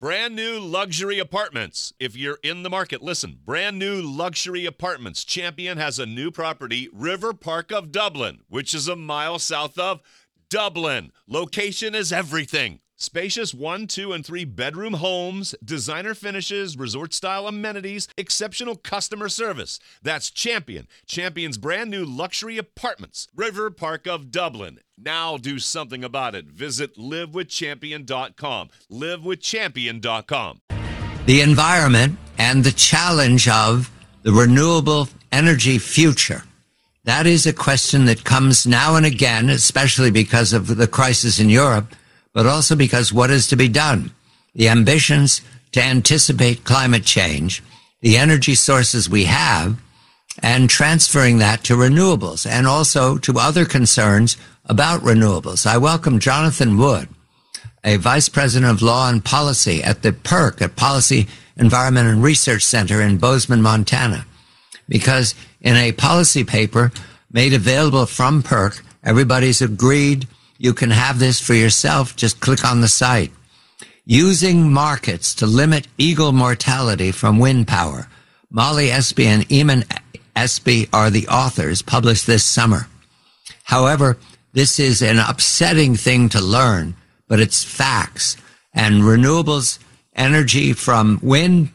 Brand new luxury apartments. If you're in the market, listen. Brand new luxury apartments. Champion has a new property, River Park of Dublin, which is a mile south of Dublin. Location is everything. Spacious 1, 2, and 3 bedroom homes, designer finishes, resort-style amenities, exceptional customer service. That's Champion. Champion's brand new luxury apartments, River Park of Dublin. Now do something about it. Visit livewithchampion.com. Livewithchampion.com. The environment and the challenge of the renewable energy future. That is a question that comes now and again, especially because of the crisis in Europe, but also because what is to be done? The ambitions to anticipate climate change, the energy sources we have, and transferring that to renewables and also to other concerns about renewables. I welcome Jonathan Wood, a Vice President of Law and Policy at the PERC, at Policy, Environment and Research Center in Bozeman, Montana. Because in a policy paper made available from PERC, everybody's agreed you can have this for yourself. Just click on the site. Using markets to limit eagle mortality from wind power. Molly Espy and Eamon Espy are the authors, published this summer. However, this is an upsetting thing to learn, but it's facts. And renewables, energy from wind,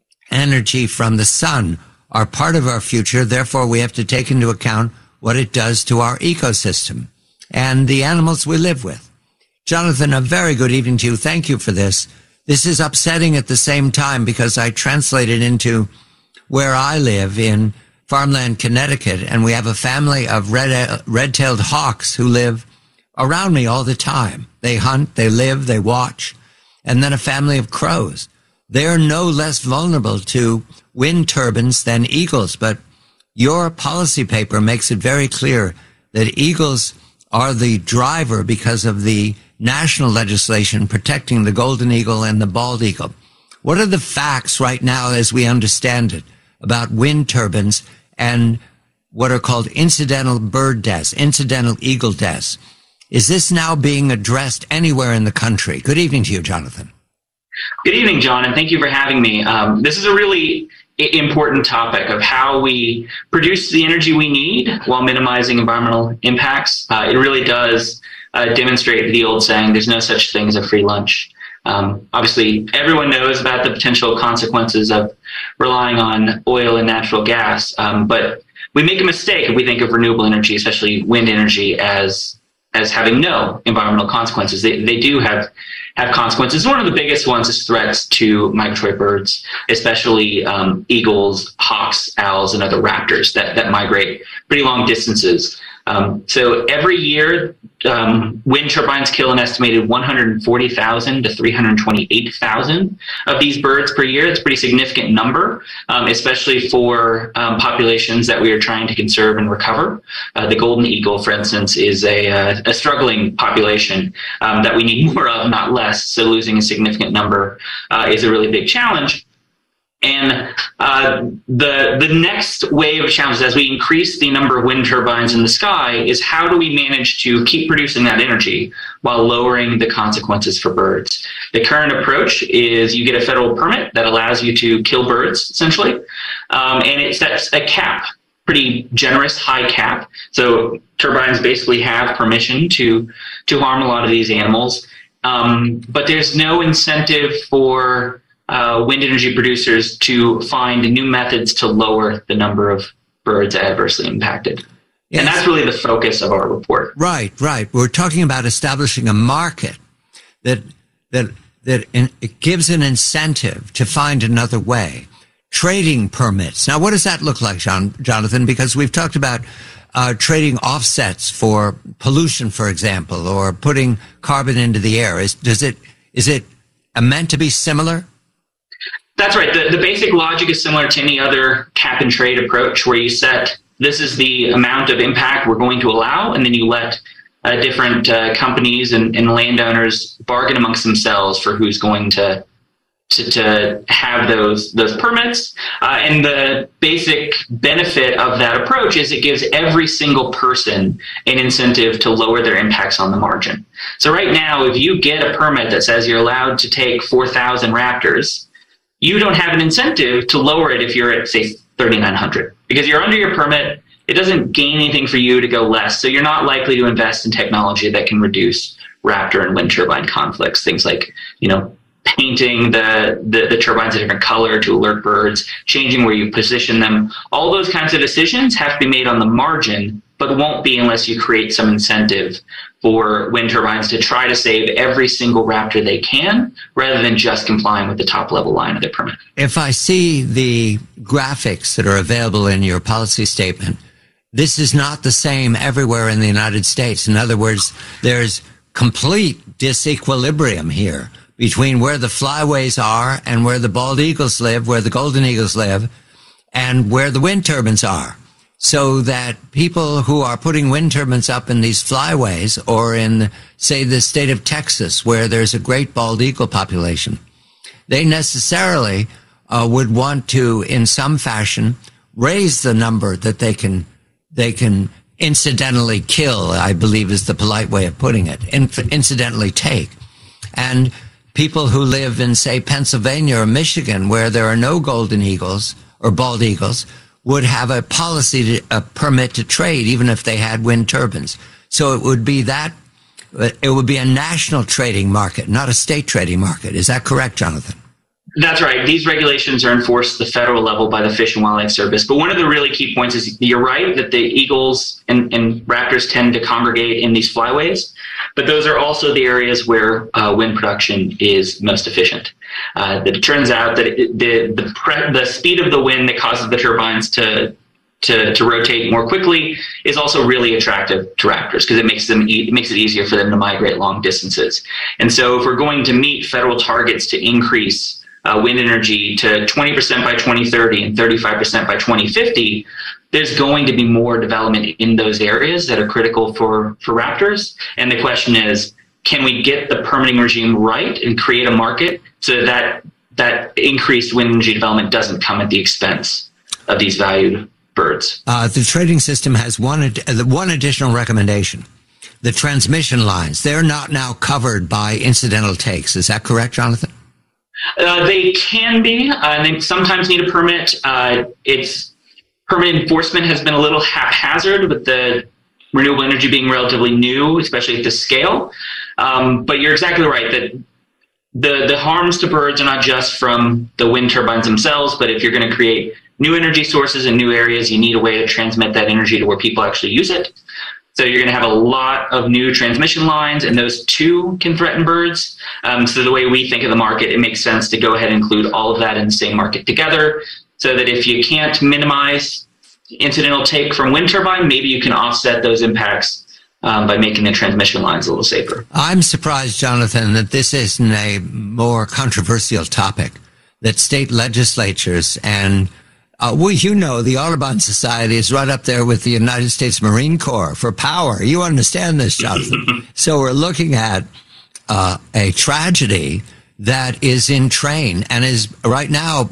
energy from the sun are part of our future. Therefore, we have to take into account what it does to our ecosystem and the animals we live with. Jonathan, a very good evening to you. Thank you for this. This is upsetting at the same time because I translated into where I live in farmland, Connecticut, and we have a family of red-tailed hawks who live around me all the time. They hunt, they live, they watch. And then a family of crows. They're no less vulnerable to wind turbines than eagles, but your policy paper makes it very clear that eagles are the driver because of the national legislation protecting the golden eagle and the bald eagle. What are the facts right now as we understand it about wind turbines and what are called incidental bird deaths, incidental eagle deaths? Is this now being addressed anywhere in the country? Good evening to you, Jonathan. Good evening, John, and thank you for having me. This is a really important topic of how we produce the energy we need while minimizing environmental impacts. It really does demonstrate the old saying, there's no such thing as a free lunch. Obviously, everyone knows about the potential consequences of relying on oil and natural gas, but we make a mistake if we think of renewable energy, especially wind energy, as having no environmental consequences. They do have consequences. One of the biggest ones is threats to migratory birds, especially eagles, hawks, owls, and other raptors that migrate pretty long distances. So every year, wind turbines kill an estimated 140,000 to 328,000 of these birds per year. It's a pretty significant number, especially for populations that we are trying to conserve and recover. The golden eagle, for instance, is a struggling population that we need more of, not less. So losing a significant number is a really big challenge. And the next wave of challenges as we increase the number of wind turbines in the sky is how do we manage to keep producing that energy while lowering the consequences for birds? The current approach is you get a federal permit that allows you to kill birds, essentially, and it sets a cap, pretty generous high cap. So turbines basically have permission to harm a lot of these animals, but there's no incentive for wind energy producers to find new methods to lower the number of birds adversely impacted. Yes. And that's really the focus of our report. Right. We're talking about establishing a market that it gives an incentive to find another way. Trading permits. Now, what does that look like, Jonathan? Because we've talked about trading offsets for pollution, for example, or putting carbon into the air. Is it meant to be similar? That's right. The basic logic is similar to any other cap and trade approach where you set this is the amount of impact we're going to allow, and then you let different companies and landowners bargain amongst themselves for who's going to to have those permits. And the basic benefit of that approach is it gives every single person an incentive to lower their impacts on the margin. So right now, if you get a permit that says you're allowed to take 4,000 Raptors, you don't have an incentive to lower it if you're at, say, 3,900, because you're under your permit. It doesn't gain anything for you to go less. So you're not likely to invest in technology that can reduce Raptor and wind turbine conflicts, things like, painting the turbines a different color to alert birds, changing where you position them. All those kinds of decisions have to be made on the margin, but won't be unless you create some incentive for wind turbines to try to save every single Raptor they can, rather than just complying with the top level line of their permit. If I see the graphics that are available in your policy statement, this is not the same everywhere in the United States. In other words, there's complete disequilibrium here between where the flyways are and where the bald eagles live, where the golden eagles live, and where the wind turbines are. So that people who are putting wind turbines up in these flyways, or in, say, the state of Texas, where there's a great bald eagle population, they necessarily would want to, in some fashion, raise the number that they can incidentally kill, I believe is the polite way of putting it, incidentally take. And people who live in, say, Pennsylvania or Michigan, where there are no golden eagles or bald eagles, would have a policy, a permit to trade, even if they had wind turbines. So it would be a national trading market, not a state trading market. Is that correct, Jonathan? That's right. These regulations are enforced at the federal level by the Fish and Wildlife Service. But one of the really key points is you're right that the eagles and raptors tend to congregate in these flyways, but those are also the areas where wind production is most efficient. It turns out that the speed of the wind that causes the turbines to rotate more quickly is also really attractive to raptors, because it makes it easier for them to migrate long distances. And so if we're going to meet federal targets to increase wind energy to 20% by 2030 and 35% by 2050, there's going to be more development in those areas that are critical for raptors. And the question is, can we get the permitting regime right and create a market so that increased wind energy development doesn't come at the expense of these valued birds? The trading system has one additional recommendation. The transmission lines, they're not now covered by incidental takes. Is that correct, Jonathan? They can be, and they sometimes need a permit. Permit enforcement has been a little haphazard with the renewable energy being relatively new, especially at this scale. But you're exactly right that the harms to birds are not just from the wind turbines themselves, but if you're going to create new energy sources in new areas, you need a way to transmit that energy to where people actually use it. So you're going to have a lot of new transmission lines, and those too can threaten birds. So the way we think of the market, it makes sense to go ahead and include all of that in the same market together, so that if you can't minimize incidental take from wind turbine, maybe you can offset those impacts by making the transmission lines a little safer. I'm surprised, Jonathan, that this isn't a more controversial topic, that state legislatures and the Audubon Society is right up there with the United States Marine Corps for power. You understand this, Jonathan. So we're looking at a tragedy that is in train and is right now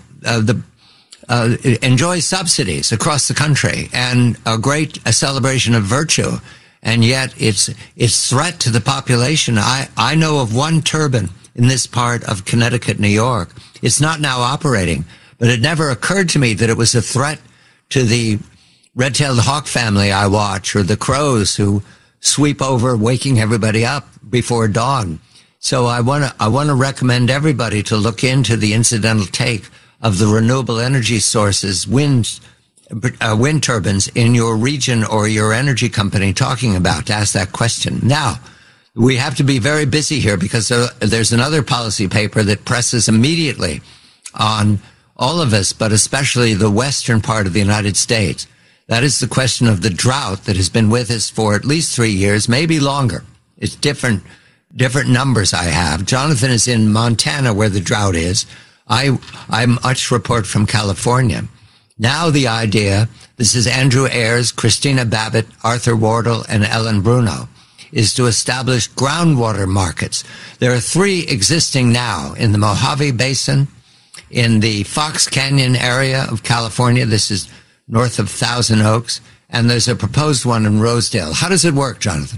enjoys subsidies across the country and a celebration of virtue. And yet it's threat to the population. I know of one turbine in this part of Connecticut, New York. It's not now operating, but it never occurred to me that it was a threat to the red-tailed hawk family I watch, or the crows who sweep over, waking everybody up before dawn. So I want to recommend everybody to look into the incidental take of the renewable energy sources, wind turbines in your region or your energy company talking about, to ask that question. Now, we have to be very busy here because there's another policy paper that presses immediately on all of us, but especially the western part of the United States. That is the question of the drought that has been with us for at least 3 years, maybe longer. It's different numbers I have. Jonathan is in Montana, where the drought is. I much report from California. Now the idea, this is Andrew Ayers, Christina Babbitt, Arthur Wardle, and Ellen Bruno, is to establish groundwater markets. There are 3 existing now in the Mojave Basin, in the Fox Canyon area of California. This is north of Thousand Oaks. And there's a proposed one in Rosedale. How does it work, Jonathan?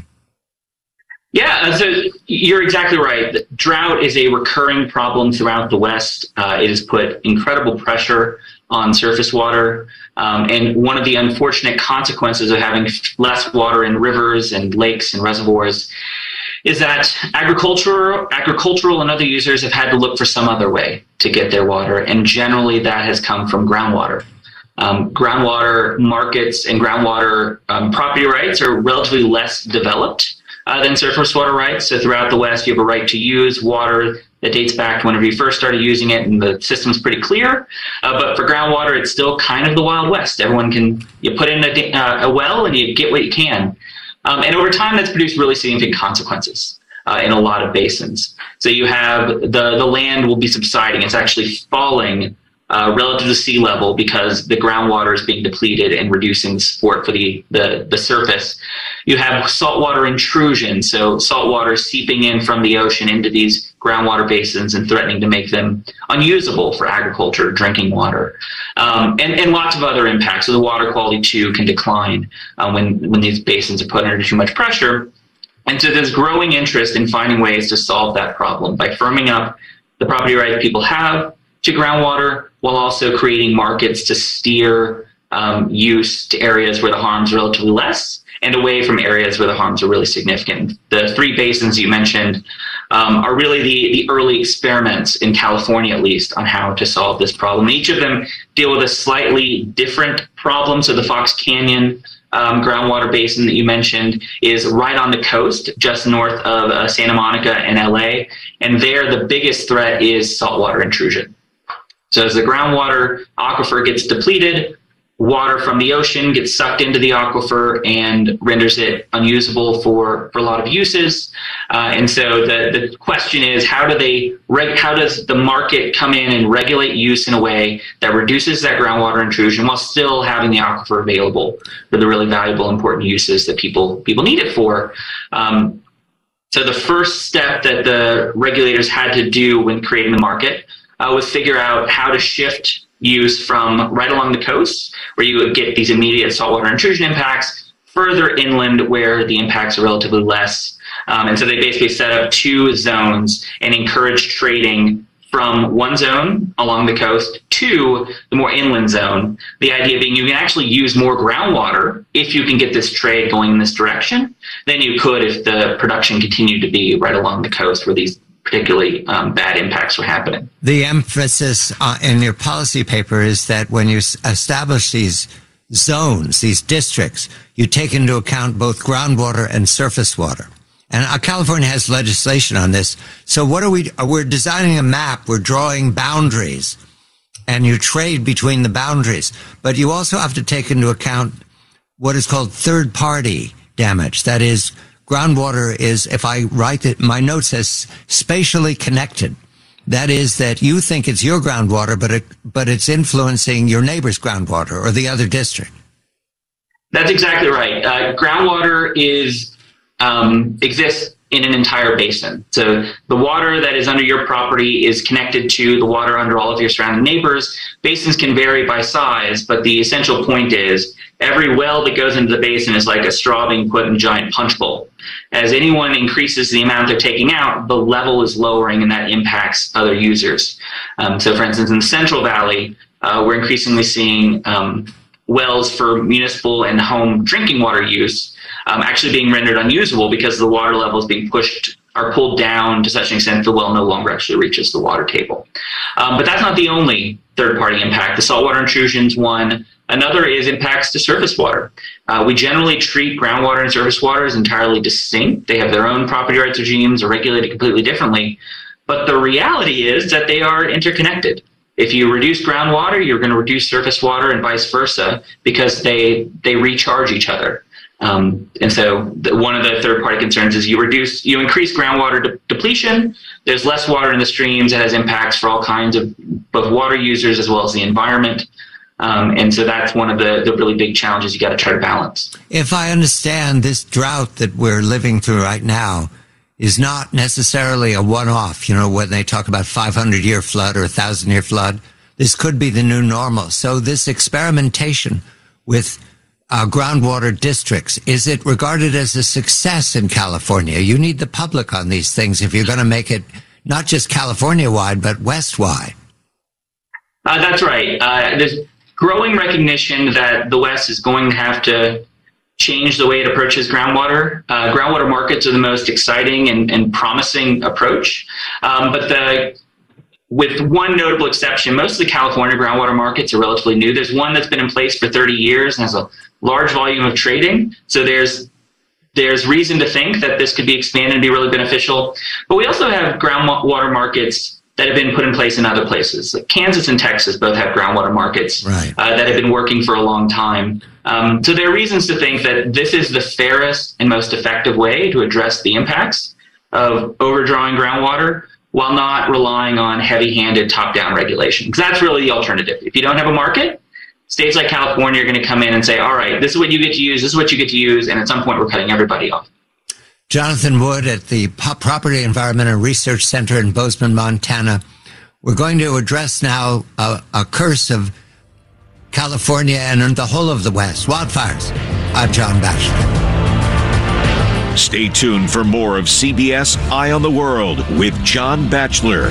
Yeah, so you're exactly right. Drought is a recurring problem throughout the West. It has put incredible pressure on surface water. And one of the unfortunate consequences of having less water in rivers and lakes and reservoirs is that agricultural and other users have had to look for some other way to get their water. And generally that has come from groundwater. Groundwater markets and groundwater property rights are relatively less developed than surface water rights. So throughout the West, you have a right to use water that dates back to whenever you first started using it, and the system's pretty clear. But for groundwater, it's still kind of the Wild West. You put in a well and you get what you can. And over time, that's produced really significant consequences in a lot of basins. So you have the land will be subsiding. It's actually falling relative to sea level because the groundwater is being depleted and reducing the support for the surface. You have saltwater intrusion, so saltwater seeping in from the ocean into these groundwater basins and threatening to make them unusable for agriculture, drinking water, and lots of other impacts. So the water quality too can decline when these basins are put under too much pressure. And so there's growing interest in finding ways to solve that problem by firming up the property rights people have to groundwater, while also creating markets to steer use to areas where the harm's relatively less and away from areas where the harms are really significant. The three basins you mentioned are really the early experiments in California, at least, on how to solve this problem. Each of them deal with a slightly different problem. So the Fox Canyon groundwater basin that you mentioned is right on the coast, just north of Santa Monica and LA. And there, the biggest threat is saltwater intrusion. So as the groundwater aquifer gets depleted, water from the ocean gets sucked into the aquifer and renders it unusable for a lot of uses. And so the question is, how does the market come in and regulate use in a way that reduces that groundwater intrusion while still having the aquifer available for the really valuable, important uses that people need it for? So the first step that the regulators had to do when creating the market was figure out how to shift use from right along the coast, where you would get these immediate saltwater intrusion impacts, further inland where the impacts are relatively less. And so they basically set up two zones and encouraged trading from one zone along the coast to the more inland zone. The idea being you can actually use more groundwater if you can get this trade going in this direction than you could if the production continued to be right along the coast where these particularly bad impacts were happening. The emphasis in your policy paper is that when you establish these zones, these districts, you take into account both groundwater and surface water. And California has legislation on this. So what are we're designing a map, we're drawing boundaries, and you trade between the boundaries. But you also have to take into account what is called third-party damage. That is, groundwater is, if I write it, my note says spatially connected. That is that you think it's your groundwater, but it's influencing your neighbor's groundwater or the other district. That's exactly right. Groundwater exists in an entire basin. So the water that is under your property is connected to the water under all of your surrounding neighbors. Basins can vary by size, but the essential point is every well that goes into the basin is like a straw being put in a giant punch bowl. As anyone increases the amount they're taking out, the level is lowering, and that impacts other users. So for instance, in the Central Valley, we're increasingly seeing wells for municipal and home drinking water use actually being rendered unusable because the water level is being pulled down to such an extent the well no longer actually reaches the water table. But that's not the only third-party impact. The saltwater intrusion is one. Another is impacts to surface water. We generally treat groundwater and surface water as entirely distinct. They have their own property rights regimes, are regulated completely differently. But the reality is that they are interconnected. If you reduce groundwater, you're going to reduce surface water and vice versa because they recharge each other. And so one of the third-party concerns is you increase groundwater depletion. There's less water in the streams. It has impacts for all kinds of both water users as well as the environment. And so that's one of the really big challenges you got to try to balance. If I understand, this drought that we're living through right now is not necessarily a one-off. You know, when they talk about 500-year flood or 1,000-year flood, this could be the new normal. So this experimentation with groundwater districts, is it regarded as a success in California? You need the public on these things if you're going to make it not just California-wide, but West-wide. That's right. There's growing recognition that the West is going to have to change the way it approaches groundwater. Groundwater markets are the most exciting and promising approach. With one notable exception, most of the California groundwater markets are relatively new. There's one that's been in place for 30 years and has a large volume of trading. So there's reason to think that this could be expanded and be really beneficial. But we also have groundwater markets that have been put in place in other places. Like Kansas and Texas both have groundwater markets that have been working for a long time. So there are reasons to think that this is the fairest and most effective way to address the impacts of overdrawing groundwater while not relying on heavy-handed top-down regulation. Because that's really the alternative. If you don't have a market, states like California are going to come in and say, all right, this is what you get to use, this is what you get to use, and at some point we're cutting everybody off. Jonathan Wood at the Property Environment and Research Center in Bozeman, Montana. We're going to address now a curse of California and the whole of the West, wildfires. I'm John Batchelor. Stay tuned for more of CBS Eye on the World with John Batchelor.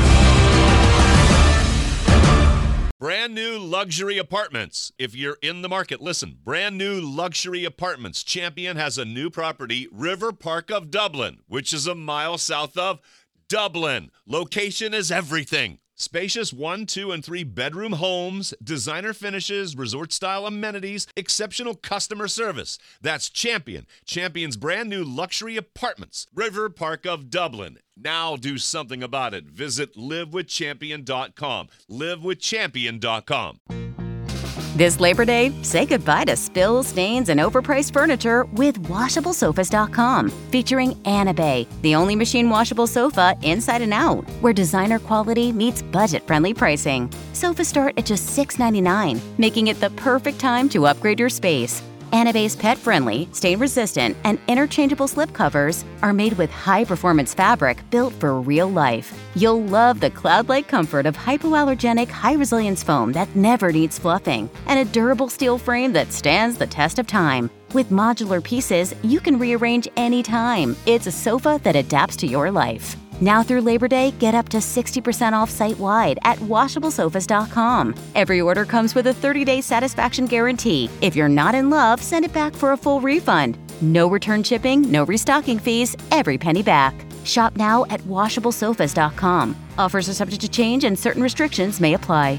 Brand new luxury apartments. If you're in the market, listen. Brand new luxury apartments. Champion has a new property, River Park of Dublin, which is a mile south of Dublin. Location is everything. Spacious 1, 2, and 3 bedroom homes, designer finishes, resort-style amenities, exceptional customer service. That's Champion. Champion's brand new luxury apartments, River Park of Dublin. Now do something about it. Visit livewithchampion.com. livewithchampion.com. This Labor Day, say goodbye to spills, stains, and overpriced furniture with WashableSofas.com, featuring Anabay, the only machine washable sofa inside and out, where designer quality meets budget-friendly pricing. Sofas start at just $6.99, making it the perfect time to upgrade your space. Anabay's pet-friendly, stain-resistant, and interchangeable slipcovers are made with high-performance fabric built for real life. You'll love the cloud-like comfort of hypoallergenic, high-resilience foam that never needs fluffing, and a durable steel frame that stands the test of time. With modular pieces, you can rearrange anytime. It's a sofa that adapts to your life. Now through Labor Day, get up to 60% off site-wide at WashableSofas.com. Every order comes with a 30-day satisfaction guarantee. If you're not in love, send it back for a full refund. No return shipping, no restocking fees, every penny back. Shop now at WashableSofas.com. Offers are subject to change and certain restrictions may apply.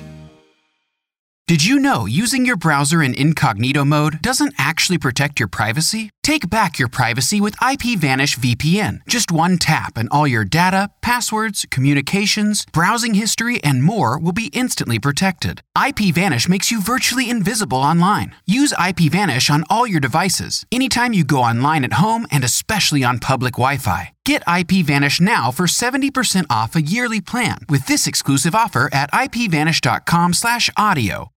Did you know using your browser in incognito mode doesn't actually protect your privacy? Take back your privacy with IPVanish VPN. Just one tap and all your data, passwords, communications, browsing history, and more will be instantly protected. IPVanish makes you virtually invisible online. Use IPVanish on all your devices, anytime you go online at home and especially on public Wi-Fi. Get IPVanish now for 70% off a yearly plan with this exclusive offer at IPVanish.com/audio.